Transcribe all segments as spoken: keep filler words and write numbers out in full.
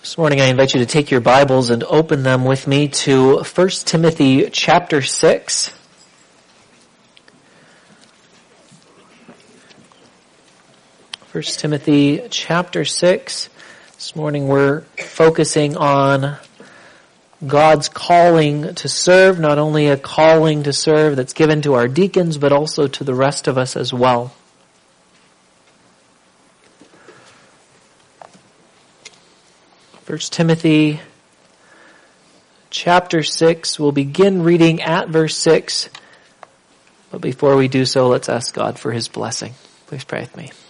This morning I invite you to take your Bibles and open them with me to First Timothy chapter six. First Timothy chapter six. This morning we're focusing on God's calling to serve, not only a calling to serve that's given to our deacons, but also to the rest of us as well. First Timothy chapter six, we'll begin reading at verse six. But before we do so, let's ask God for His blessing. Please pray with me.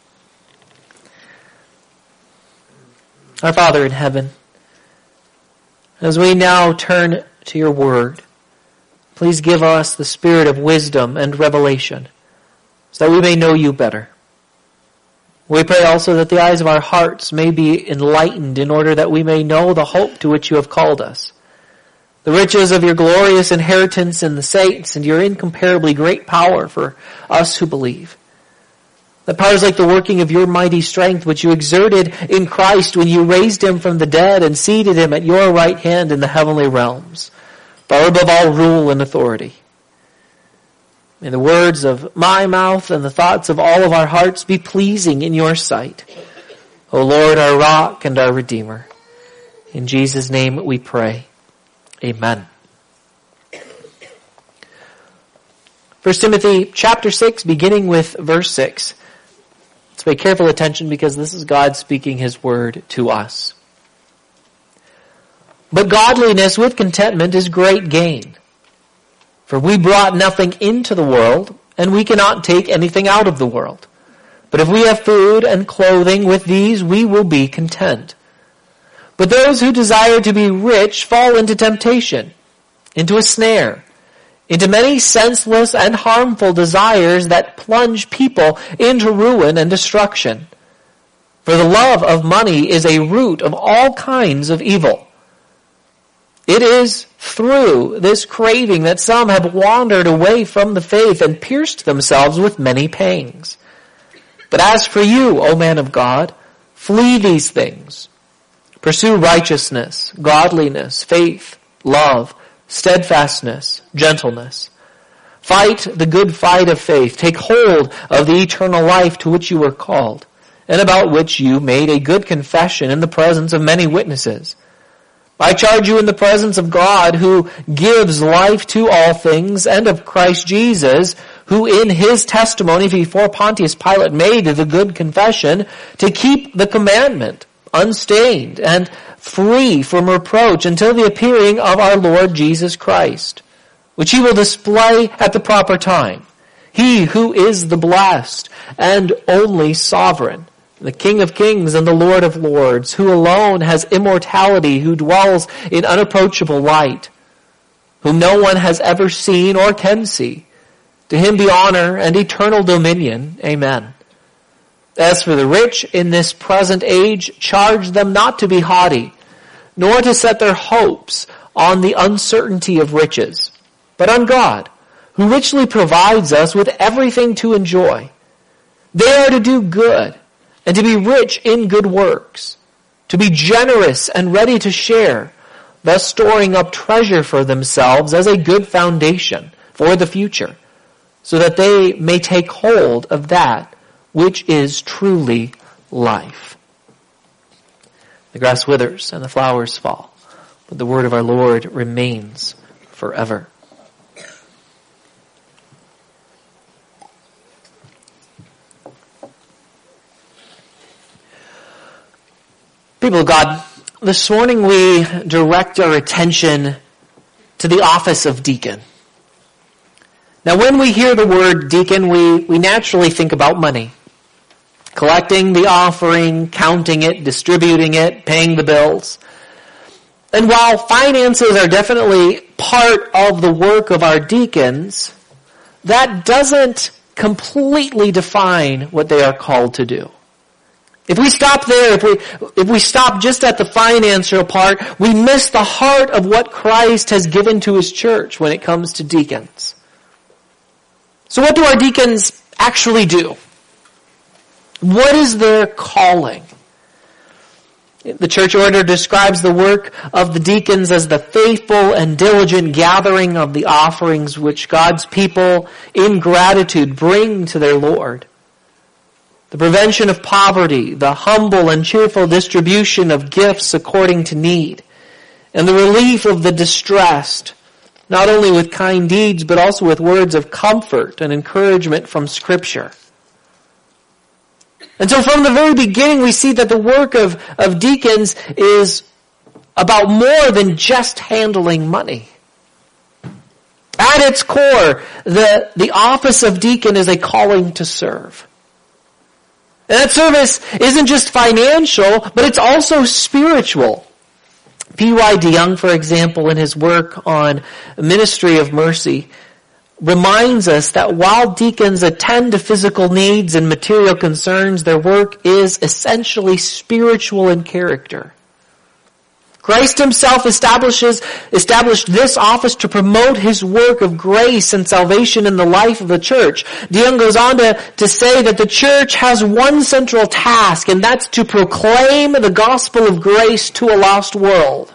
Our Father in heaven, as we now turn to your word, please give us the spirit of wisdom and revelation so that we may know you better. We pray also that the eyes of our hearts may be enlightened in order that we may know the hope to which you have called us, the riches of your glorious inheritance in the saints, and your incomparably great power for us who believe. That power is like the working of your mighty strength, which you exerted in Christ when you raised him from the dead and seated him at your right hand in the heavenly realms, far above all rule and authority. May the words of my mouth and the thoughts of all of our hearts be pleasing in your sight, O Lord, our rock and our redeemer. In Jesus' name we pray. Amen. First Timothy chapter six, beginning with verse six. Let's pay careful attention because this is God speaking his word to us. But godliness with contentment is great gain. For we brought nothing into the world, and we cannot take anything out of the world. But if we have food and clothing, with these we will be content. But those who desire to be rich fall into temptation, into a snare, into many senseless and harmful desires that plunge people into ruin and destruction. For the love of money is a root of all kinds of evil. It is through this craving that some have wandered away from the faith and pierced themselves with many pangs. But as for you, O man of God, flee these things. Pursue righteousness, godliness, faith, love, steadfastness, gentleness. Fight the good fight of faith. Take hold of the eternal life to which you were called, and about which you made a good confession in the presence of many witnesses. I charge you in the presence of God, who gives life to all things, and of Christ Jesus, who in his testimony before Pontius Pilate made the good confession, to keep the commandment unstained and free from reproach until the appearing of our Lord Jesus Christ, which he will display at the proper time. He who is the blessed and only sovereign, the King of kings and the Lord of lords, who alone has immortality, who dwells in unapproachable light, whom no one has ever seen or can see. To him be honor and eternal dominion. Amen. As for the rich in this present age, charge them not to be haughty, nor to set their hopes on the uncertainty of riches, but on God, who richly provides us with everything to enjoy. They are to do good, and to be rich in good works, to be generous and ready to share, thus storing up treasure for themselves as a good foundation for the future, so that they may take hold of that which is truly life. The grass withers and the flowers fall, but the word of our Lord remains forever. People of God, this morning we direct our attention to the office of deacon. Now when we hear the word deacon, we, we naturally think about money. Collecting the offering, counting it, distributing it, paying the bills. And while finances are definitely part of the work of our deacons, that doesn't completely define what they are called to do. If we stop there, if we, if we stop just at the financial part, we miss the heart of what Christ has given to his church when it comes to deacons. So what do our deacons actually do? What is their calling? The church order describes the work of the deacons as the faithful and diligent gathering of the offerings which God's people in gratitude bring to their Lord. The prevention of poverty, the humble and cheerful distribution of gifts according to need, and the relief of the distressed, not only with kind deeds, but also with words of comfort and encouragement from Scripture. And so from the very beginning we see that the work of, of deacons is about more than just handling money. At its core, the, the office of deacon is a calling to serve. And that service isn't just financial, but it's also spiritual. P Y DeYoung, for example, in his work on Ministry of Mercy, reminds us that while deacons attend to physical needs and material concerns, their work is essentially spiritual in character. Christ himself establishes, established this office to promote his work of grace and salvation in the life of the church. DeYoung goes on to, to say that the church has one central task, and that's to proclaim the gospel of grace to a lost world.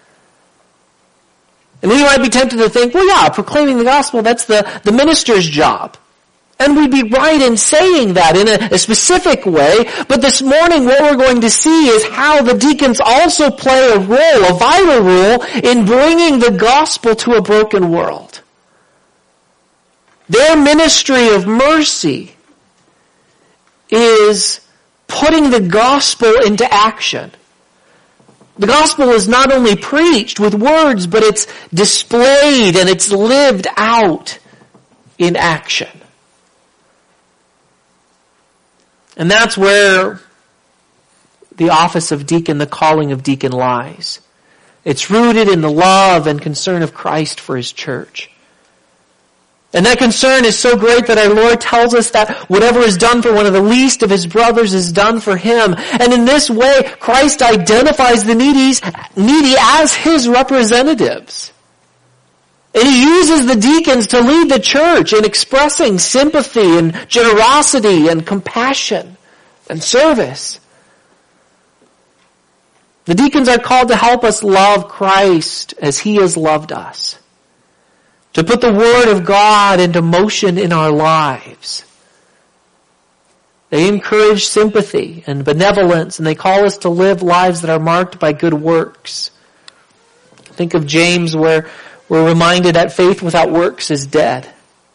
And we might be tempted to think, well, yeah, proclaiming the gospel, that's the, the minister's job. And we'd be right in saying that in a, a specific way. But this morning what we're going to see is how the deacons also play a role, a vital role, in bringing the gospel to a broken world. Their ministry of mercy is putting the gospel into action. The gospel is not only preached with words, but it's displayed and it's lived out in action. And that's where the office of deacon, the calling of deacon lies. It's rooted in the love and concern of Christ for his church. And that concern is so great that our Lord tells us that whatever is done for one of the least of his brothers is done for him. And in this way, Christ identifies the needy as his representatives. And he uses the deacons to lead the church in expressing sympathy and generosity and compassion and service. The deacons are called to help us love Christ as he has loved us. To put the word of God into motion in our lives. They encourage sympathy and benevolence, and they call us to live lives that are marked by good works. Think of James, where we're reminded that faith without works is dead.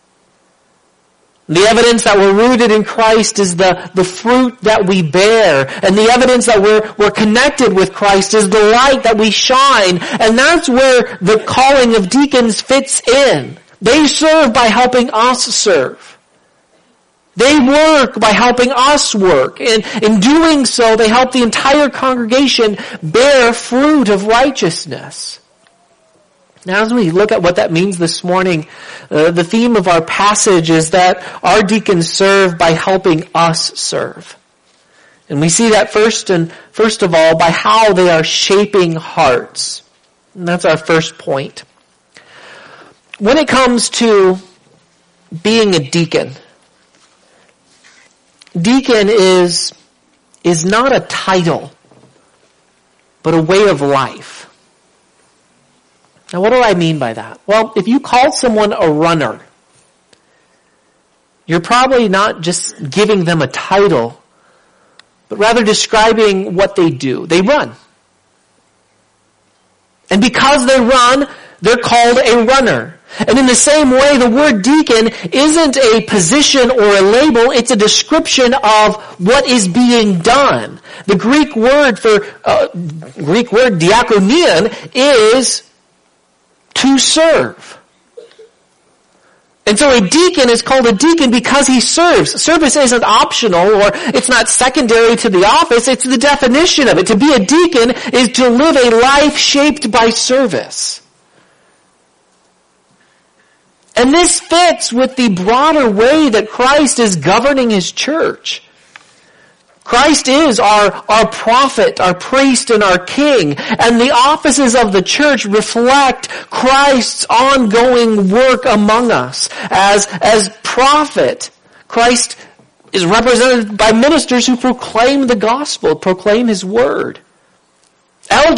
The evidence that we're rooted in Christ is the, the fruit that we bear. And the evidence that we're, we're connected with Christ is the light that we shine. And that's where the calling of deacons fits in. They serve by helping us serve. They work by helping us work. And in doing so, they help the entire congregation bear fruit of righteousness. Now, as we look at what that means this morning, uh, the theme of our passage is that our deacons serve by helping us serve. And we see that first and first of all by how they are shaping hearts. And that's our first point. When it comes to being a deacon, deacon is, is not a title, but a way of life. Now, what do I mean by that? Well, if you call someone a runner, you're probably not just giving them a title, but rather describing what they do. They run. And because they run, they're called a runner. And in the same way, the word deacon isn't a position or a label, it's a description of what is being done. The Greek word for, uh, Greek word diakonion is to serve. And so a deacon is called a deacon because he serves. Service isn't optional, or it's not secondary to the office, it's the definition of it. To be a deacon is to live a life shaped by service. And this fits with the broader way that Christ is governing his church. Christ is our, our prophet, our priest, and our king. And the offices of the church reflect Christ's ongoing work among us. As, as prophet, Christ is represented by ministers who proclaim the gospel, proclaim his word.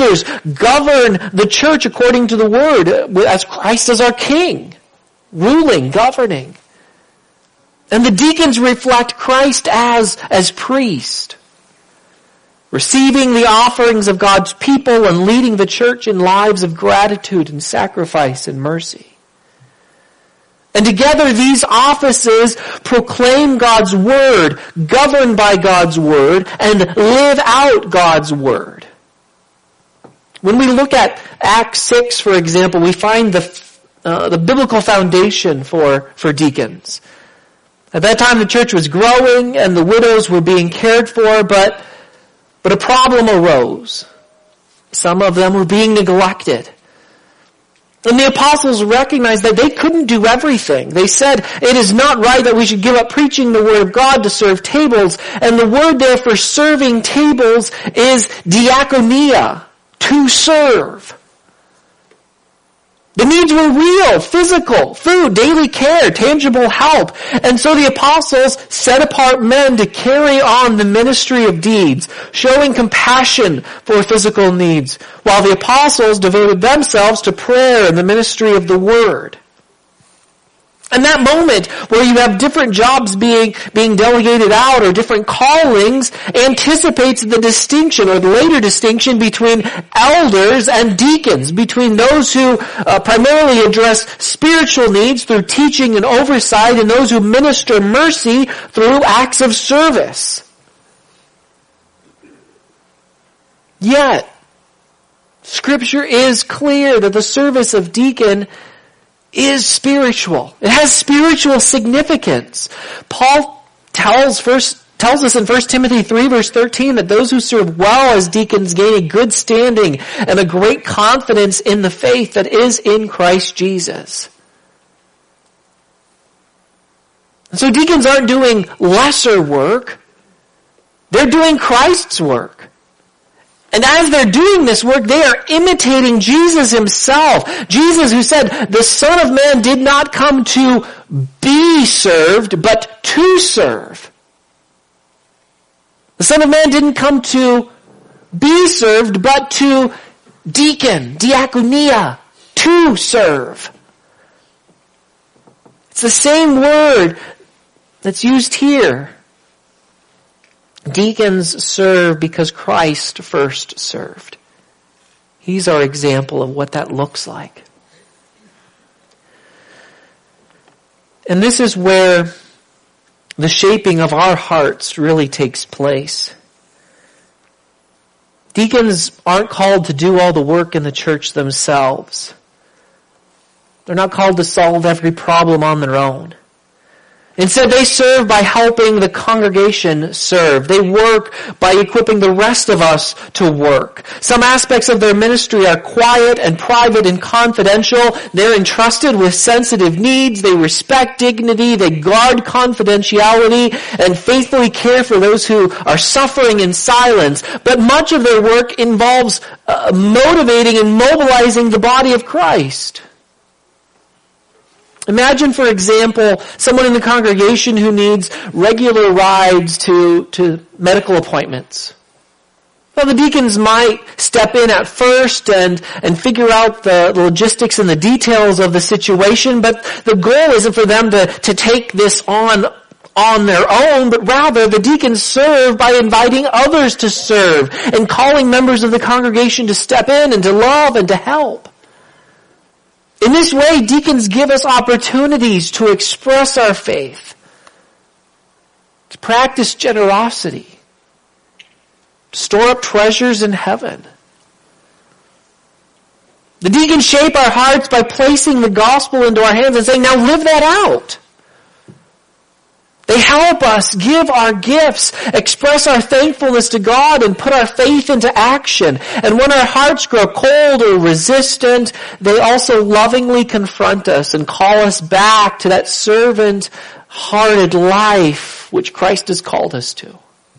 elders govern the church according to the word, as Christ is our king, ruling, governing. And the deacons reflect Christ as, as priest, receiving the offerings of God's people and leading the church in lives of gratitude and sacrifice and mercy. And together these offices proclaim God's word, govern by God's word, and live out God's word. When we look at Acts six, for example, we find the uh, the biblical foundation for, for deacons. At that time the church was growing and the widows were being cared for, but, but a problem arose. Some of them were being neglected. And the apostles recognized that they couldn't do everything. They said, it is not right that we should give up preaching the word of God to serve tables. And the word there for serving tables is diakonia, to serve. The needs were real, physical, food, daily care, tangible help. And so the apostles set apart men to carry on the ministry of deeds, showing compassion for physical needs, while the apostles devoted themselves to prayer and the ministry of the word. And that moment where you have different jobs being, being delegated out or different callings anticipates the distinction or the later distinction between elders and deacons, between those who uh, primarily address spiritual needs through teaching and oversight and those who minister mercy through acts of service. Yet, Scripture is clear that the service of deacon is spiritual. It has spiritual significance. Paul tells first tells us in First Timothy three verse thirteen that those who serve well as deacons gain a good standing and a great confidence in the faith that is in Christ Jesus. And so deacons aren't doing lesser work. They're doing Christ's work. And as they're doing this work, they are imitating Jesus himself. Jesus who said, the Son of Man did not come to be served, but to serve. The Son of Man didn't come to be served, but to deacon, diakonia, to serve. It's the same word that's used here. Deacons serve because Christ first served. He's our example of what that looks like. And this is where the shaping of our hearts really takes place. Deacons aren't called to do all the work in the church themselves. They're not called to solve every problem on their own. Instead, they serve by helping the congregation serve. They work by equipping the rest of us to work. Some aspects of their ministry are quiet and private and confidential. They're entrusted with sensitive needs. They respect dignity. They guard confidentiality and faithfully care for those who are suffering in silence. But much of their work involves uh, motivating and mobilizing the body of Christ. Imagine, for example, someone in the congregation who needs regular rides to, to medical appointments. Well, the deacons might step in at first and, and figure out the, the logistics and the details of the situation, but the goal isn't for them to, to take this on on their own, but rather the deacons serve by inviting others to serve and calling members of the congregation to step in and to love and to help. In this way, deacons give us opportunities to express our faith, to practice generosity, to store up treasures in heaven. The deacons shape our hearts by placing the gospel into our hands and saying, now live that out. They help us give our gifts, express our thankfulness to God, and put our faith into action. And when our hearts grow cold or resistant, they also lovingly confront us and call us back to that servant-hearted life which Christ has called us to.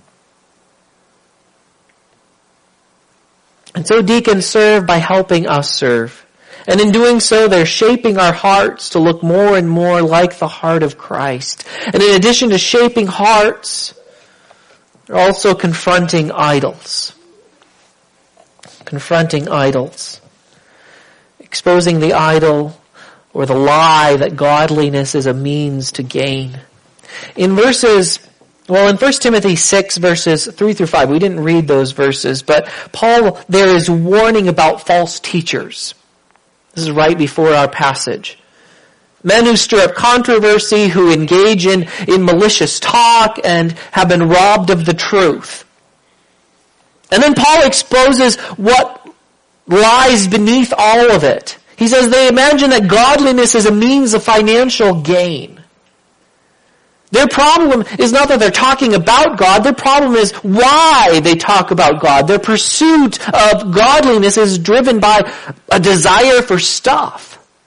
And so deacons serve by helping us serve. And in doing so, they're shaping our hearts to look more and more like the heart of Christ. And in addition to shaping hearts, they're also confronting idols. confronting idols, exposing the idol or the lie that godliness is a means to gain. In verses, well, in First Timothy six, verses three through five, we didn't read those verses, but Paul there is warning about false teachers. This is right before our passage. Men who stir up controversy, who engage in, in malicious talk, and have been robbed of the truth. And then Paul exposes what lies beneath all of it. He says they imagine that godliness is a means of financial gain. Their problem is not that they're talking about God. Their problem is why they talk about God. Their pursuit of godliness is driven by a desire for stuff.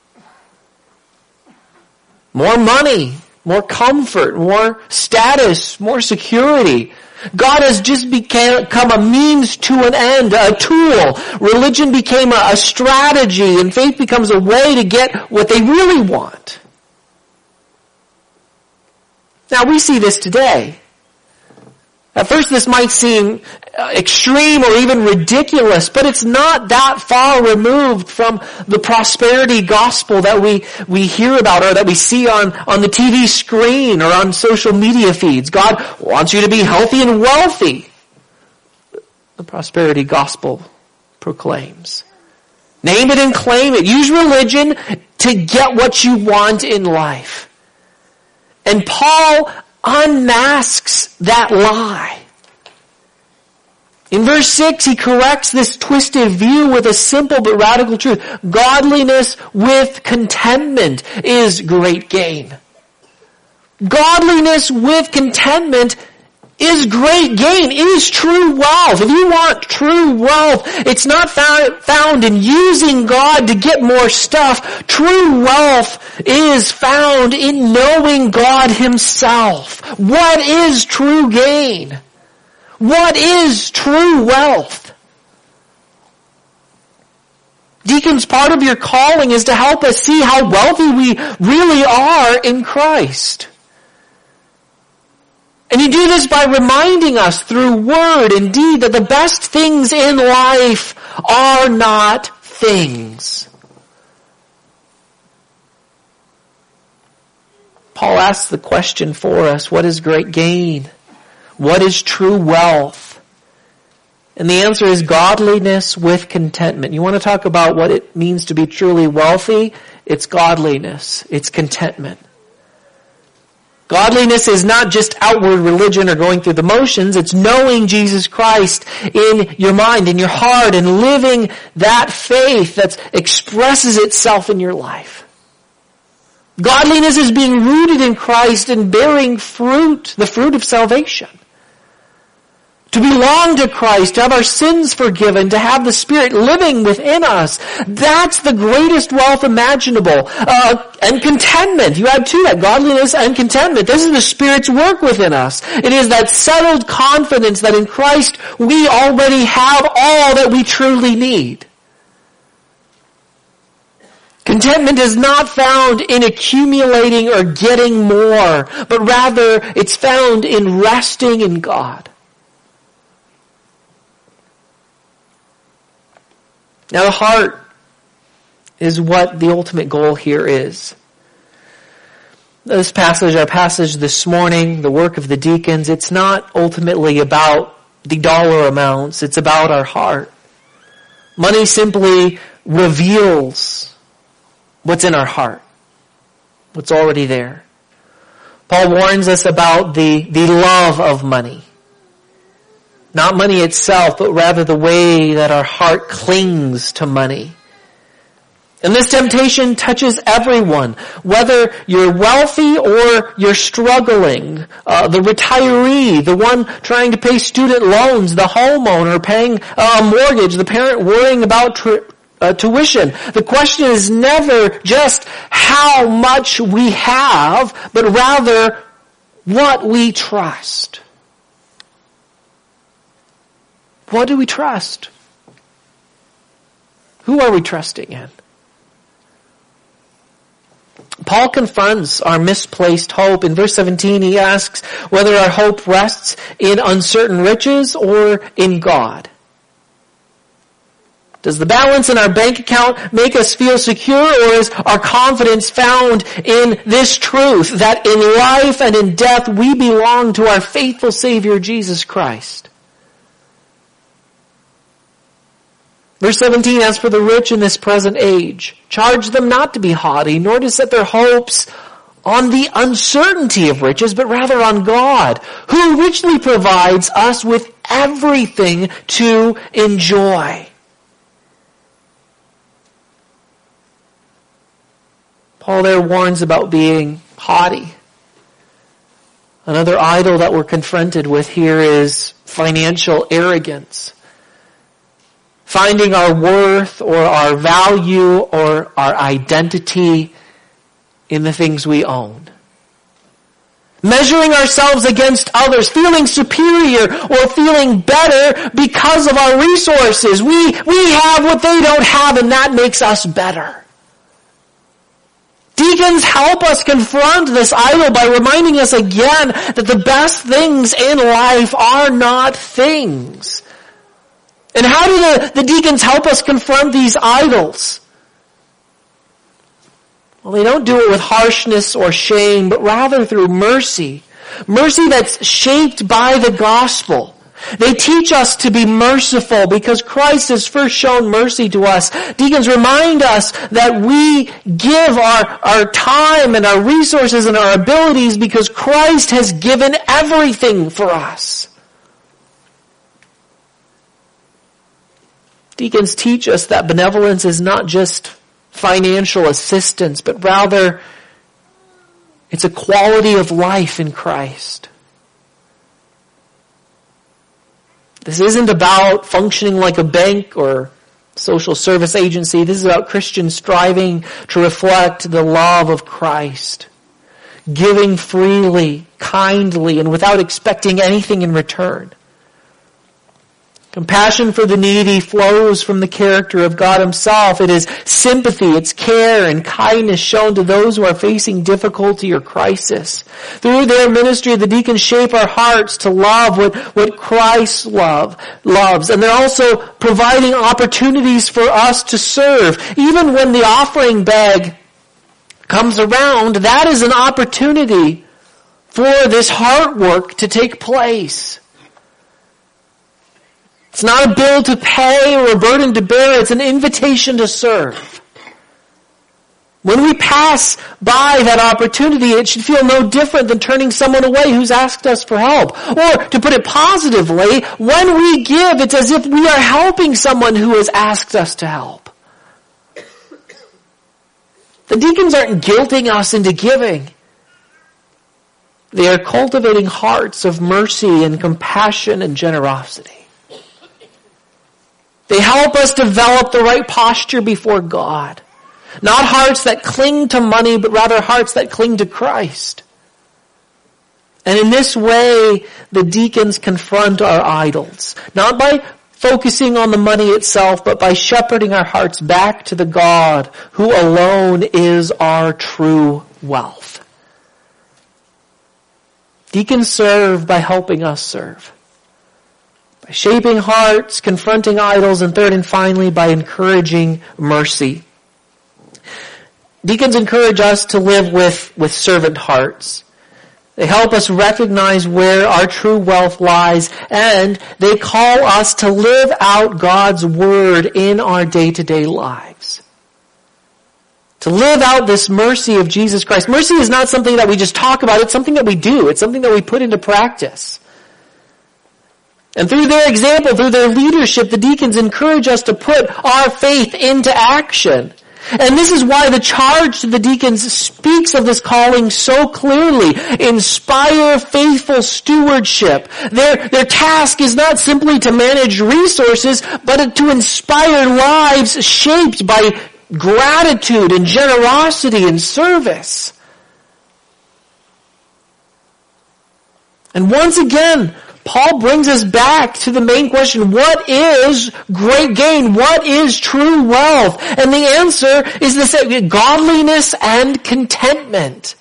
More money, more comfort, more status, more security. God has just become a means to an end, a tool. Religion became a, a strategy, and faith becomes a way to get what they really want. Now, we see this today. At first, this might seem extreme or even ridiculous, but it's not that far removed from the prosperity gospel that we, we hear about or that we see on, on the T V screen or on social media feeds. God wants you to be healthy and wealthy. The prosperity gospel proclaims. Name it and claim it. Use religion to get what you want in life. And Paul unmasks that lie. In verse six, he corrects this twisted view with a simple but radical truth. Godliness with contentment is great gain. Godliness with contentment is great gain. It is true wealth. If you want true wealth, it's not found in using God to get more stuff. True wealth is found in knowing God Himself. What is true gain? What is true wealth? Deacons, part of your calling is to help us see how wealthy we really are in Christ. And you do this by reminding us through word and deed that the best things in life are not things. Paul asks the question for us, what is great gain? What is true wealth? And the answer is godliness with contentment. You want to talk about what it means to be truly wealthy? It's godliness. It's contentment. Godliness is not just outward religion or going through the motions. It's knowing Jesus Christ in your mind, in your heart, and living that faith that expresses itself in your life. Godliness is being rooted in Christ and bearing fruit, the fruit of salvation. To belong to Christ, to have our sins forgiven, to have the Spirit living within us. That's the greatest wealth imaginable. Uh, and contentment. You add to that, godliness and contentment. This is the Spirit's work within us. It is that settled confidence that in Christ we already have all that we truly need. Contentment is not found in accumulating or getting more, but rather it's found in resting in God. Now the heart is what the ultimate goal here is. This passage, our passage this morning, the work of the deacons, it's not ultimately about the dollar amounts, it's about our heart. Money simply reveals what's in our heart, what's already there. Paul warns us about the, the love of money. Not money itself, but rather the way that our heart clings to money. And this temptation touches everyone, whether you're wealthy or you're struggling, uh, the retiree, the one trying to pay student loans, the homeowner paying a mortgage, the parent worrying about tri- uh, tuition. The question is never just how much we have, but rather what we trust. What do we trust? Who are we trusting in? Paul confronts our misplaced hope. In verse seventeen, he asks whether our hope rests in uncertain riches or in God. Does the balance in our bank account make us feel secure, or is our confidence found in this truth that in life and in death we belong to our faithful Savior Jesus Christ? Verse seventeen, as for the rich in this present age, charge them not to be haughty, nor to set their hopes on the uncertainty of riches, but rather on God, who richly provides us with everything to enjoy. Paul there warns about being haughty. Another idol that we're confronted with here is financial arrogance. Finding our worth or our value or our identity in the things we own. Measuring ourselves against others, feeling superior or feeling better because of our resources. We, we have what they don't have, and that makes us better. Deacons help us confront this idol by reminding us again that the best things in life are not things. And how do the, the deacons help us confront these idols? Well, they don't do it with harshness or shame, but rather through mercy. Mercy that's shaped by the gospel. They teach us to be merciful because Christ has first shown mercy to us. Deacons remind us that we give our, our time and our resources and our abilities because Christ has given everything for us. Deacons teach us that benevolence is not just financial assistance, but rather it's a quality of life in Christ. This isn't about functioning like a bank or social service agency. This is about Christians striving to reflect the love of Christ, giving freely, kindly, and without expecting anything in return. Compassion for the needy flows from the character of God Himself. It is sympathy, it's care and kindness shown to those who are facing difficulty or crisis. Through their ministry, the deacons shape our hearts to love what, what Christ love, loves. And they're also providing opportunities for us to serve. Even when the offering bag comes around, that is an opportunity for this heart work to take place. It's not a bill to pay or a burden to bear. It's an invitation to serve. When we pass by that opportunity, it should feel no different than turning someone away who's asked us for help. Or, to put it positively, when we give, it's as if we are helping someone who has asked us to help. The deacons aren't guilting us into giving. They are cultivating hearts of mercy and compassion and generosity. They help us develop the right posture before God. Not hearts that cling to money, but rather hearts that cling to Christ. And in this way, the deacons confront our idols. Not by focusing on the money itself, but by shepherding our hearts back to the God who alone is our true wealth. Deacons serve by helping us serve. By shaping hearts, confronting idols, and third and finally, by encouraging mercy. Deacons encourage us to live with, with servant hearts. They help us recognize where our true wealth lies, and they call us to live out God's word in our day-to-day lives. To live out this mercy of Jesus Christ. Mercy is not something that we just talk about, it's something that we do. It's something that we put into practice. And through their example, through their leadership, the deacons encourage us to put our faith into action. And this is why the charge to the deacons speaks of this calling so clearly. Inspire faithful stewardship. Their, their task is not simply to manage resources, but to inspire lives shaped by gratitude and generosity and service. And once again, Paul brings us back to the main question, what is great gain? What is true wealth? And the answer is the same, godliness and contentment.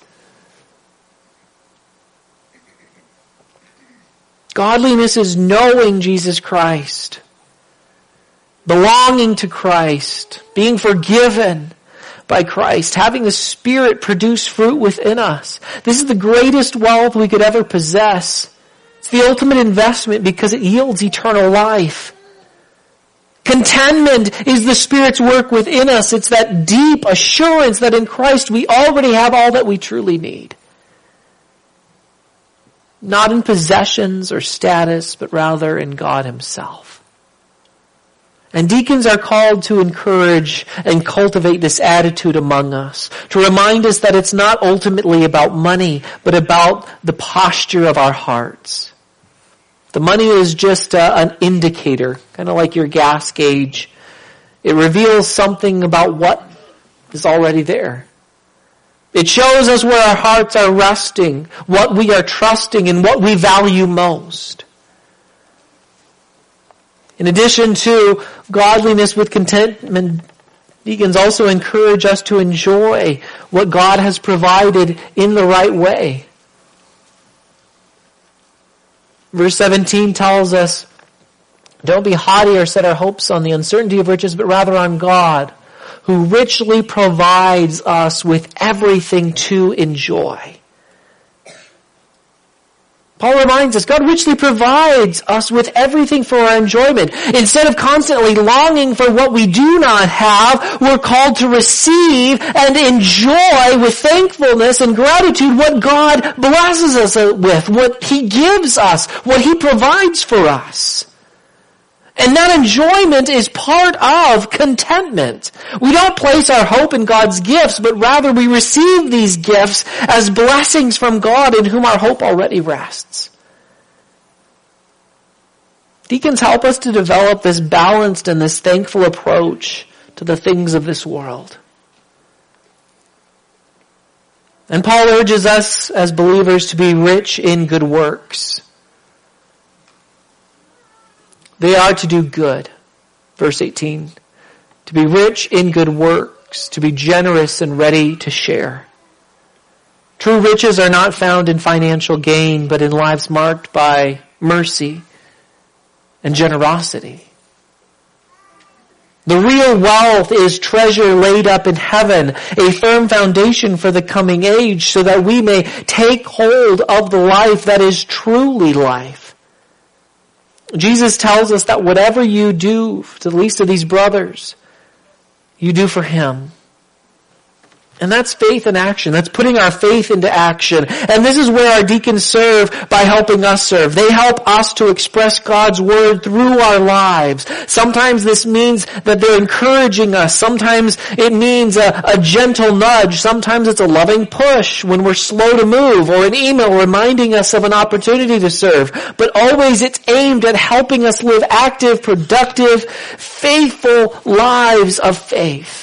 Godliness is knowing Jesus Christ. belonging to Christ, being forgiven by Christ, having the Spirit produce fruit within us. This is the greatest wealth we could ever possess. It's the ultimate investment because it yields eternal life. Contentment is the Spirit's work within us. It's that deep assurance that in Christ we already have all that we truly need. Not in possessions or status, but rather in God Himself. And deacons are called to encourage and cultivate this attitude among us, to remind us that it's not ultimately about money, but about the posture of our hearts. The money is just a, an indicator, kind of like your gas gauge. It reveals something about what is already there. It shows us where our hearts are resting, what we are trusting, and what we value most. In addition to godliness with contentment, deacons also encourage us to enjoy what God has provided in the right way. Verse seventeen tells us, don't be haughty or set our hopes on the uncertainty of riches, but rather on God, who richly provides us with everything to enjoy. Paul reminds us, God richly provides us with everything for our enjoyment. Instead of constantly longing for what we do not have, we're called to receive and enjoy with thankfulness and gratitude what God blesses us with, what He gives us, what He provides for us. And that enjoyment is part of contentment. We don't place our hope in God's gifts, but rather we receive these gifts as blessings from God in whom our hope already rests. Deacons help us to develop this balanced and this thankful approach to the things of this world. And Paul urges us as believers to be rich in good works. They are to do good. Verse eighteen. To be rich in good works, to be generous and ready to share. True riches are not found in financial gain, but in lives marked by mercy and generosity. The real wealth is treasure laid up in heaven, a firm foundation for the coming age, so that we may take hold of the life that is truly life. Jesus tells us that whatever you do to the least of these brothers, you do for Him. And that's faith in action. That's putting our faith into action. And this is where our deacons serve by helping us serve. They help us to express God's Word through our lives. Sometimes this means that they're encouraging us. Sometimes it means a, a gentle nudge. Sometimes it's a loving push when we're slow to move, or an email reminding us of an opportunity to serve. But always it's aimed at helping us live active, productive, faithful lives of faith.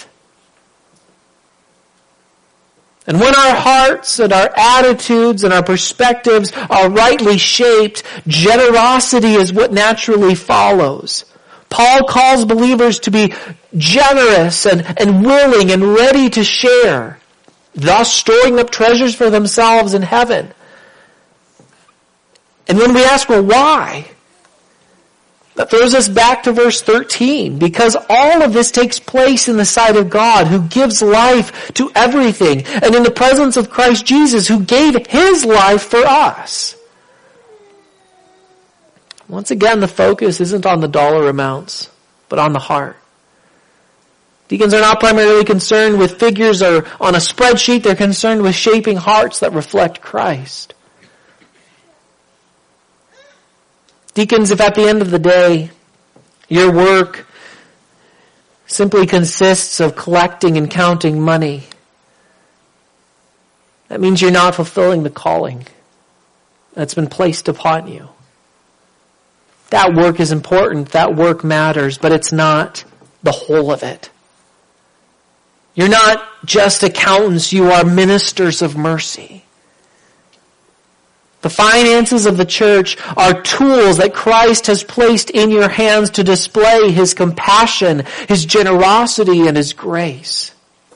And when our hearts and our attitudes and our perspectives are rightly shaped, generosity is what naturally follows. Paul calls believers to be generous and, and willing and ready to share, thus storing up treasures for themselves in heaven. And when we ask, well, why? That throws us back to verse thirteen, because all of this takes place in the sight of God, who gives life to everything, and in the presence of Christ Jesus, who gave His life for us. Once again, the focus isn't on the dollar amounts, but on the heart. Deacons are not primarily concerned with figures or on a spreadsheet. They're concerned with shaping hearts that reflect Christ. Deacons, if at the end of the day, your work simply consists of collecting and counting money, that means you're not fulfilling the calling that's been placed upon you. That work is important, that work matters, but it's not the whole of it. You're not just accountants, you are ministers of mercy. The finances of the church are tools that Christ has placed in your hands to display His compassion, His generosity, and His grace.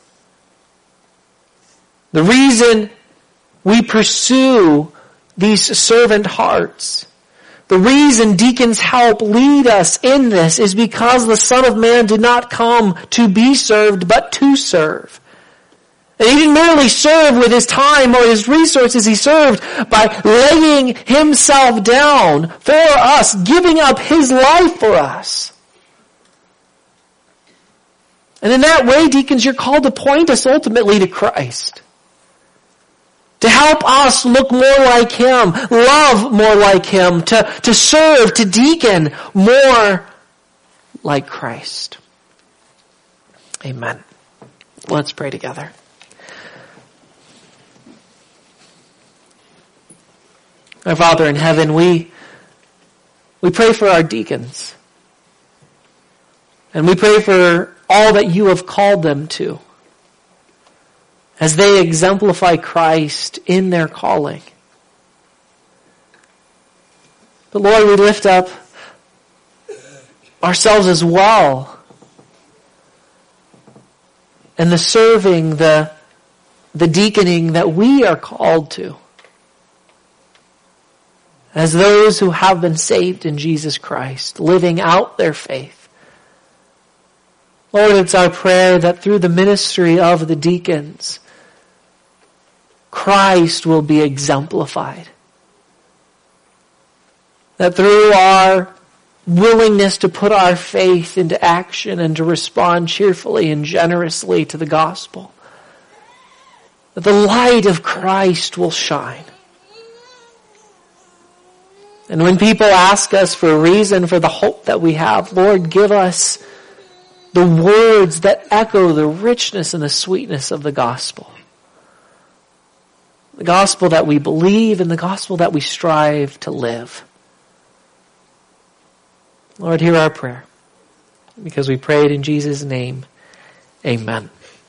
The reason we pursue these servant hearts, The reason deacons help lead us in this is because the Son of Man did not come to be served, but to serve. And he didn't merely serve with his time or his resources. He served by laying himself down for us, giving up his life for us. And in that way, deacons, you're called to point us ultimately to Christ. To help us look more like him, love more like him, to, to serve, to deacon more like Christ. Amen. Let's pray together. Our Father in heaven, we, we pray for our deacons. And we pray for all that you have called them to, as they exemplify Christ in their calling. But Lord, we lift up ourselves as well, and the serving, the, the deaconing that we are called to, as those who have been saved in Jesus Christ, living out their faith. Lord, it's our prayer that through the ministry of the deacons, Christ will be exemplified. That through our willingness to put our faith into action and to respond cheerfully and generously to the gospel, that the light of Christ will shine. And when people ask us for a reason for the hope that we have, Lord, give us the words that echo the richness and the sweetness of the gospel. The gospel that we believe and the gospel that we strive to live. Lord, hear our prayer. Because we prayed in Jesus' name, amen.